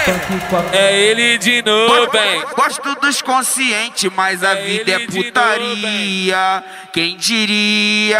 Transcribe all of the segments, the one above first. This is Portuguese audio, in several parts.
É ele de novo, hein? Gosto dos conscientes, mas a vida é putaria. Quem diria?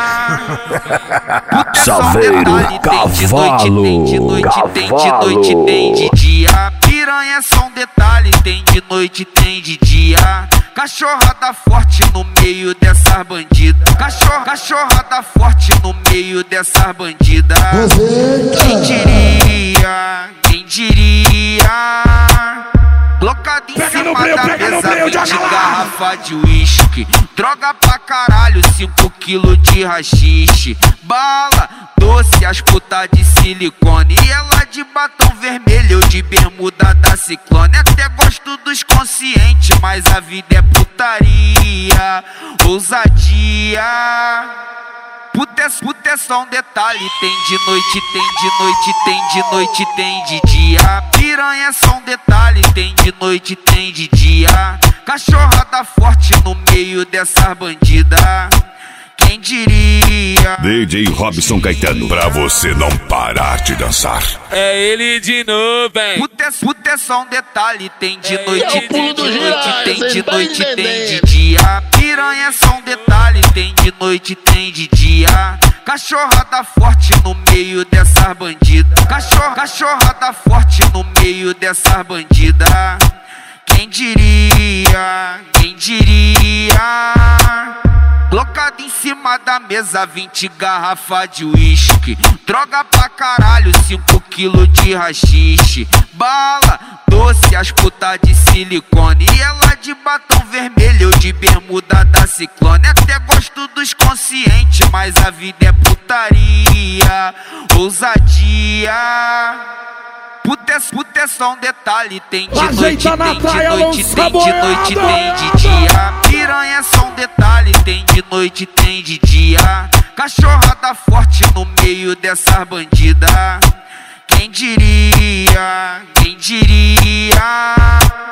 Saveiro, cavalo, tem de noite, tem de dia. Piranha é só um detalhe, tem de noite, tem de dia. Cachorrada forte no meio dessas bandidas. Cachorrada forte no meio dessas bandidas. Quem diria? Quem diria? Colocado em cima da mesa, 20 garrafa de uísque. Droga pra caralho, 5 quilos de rachixe. Bala, doce, as putas de silicone. E ela de batom vermelho, eu de bermuda da Ciclone. Até gosto dos conscientes, mas a vida é putaria. Ousadia. Puta é só um detalhe, tem de noite, tem de noite, tem de noite, tem de dia. Piranha é só um detalhe, tem de noite, tem de dia. Cachorrada forte no meio dessas bandidas. Quem diria? DJ Robson Caetano, pra você não parar de dançar. É ele de novo, hein? Puta é só um detalhe, tem de noite, tem de noite, tem de noite, tem de dia. Piranha é só um detalhe, tem de noite, tem de dia. Cachorrada forte no meio dessas bandidas. Cachorrada forte no meio dessas bandidas. Quem diria? Quem diria? Colocado em cima da mesa, 20 garrafa de uísque. Droga pra caralho, 5 quilos de rachixe. Bala, doce, as putas de silicone. E ela de batom vermelho, eu de bermuda da Ciclone. Até gosto dos conscientes, mas a vida é putaria. Ousadia. Puta é só um detalhe, tem de noite, tem de noite, tem de noite, tem de dia. Piranha é só um detalhe, tem de noite, tem de dia. Cachorrada forte no meio dessas bandidas. Quem diria? Quem diria?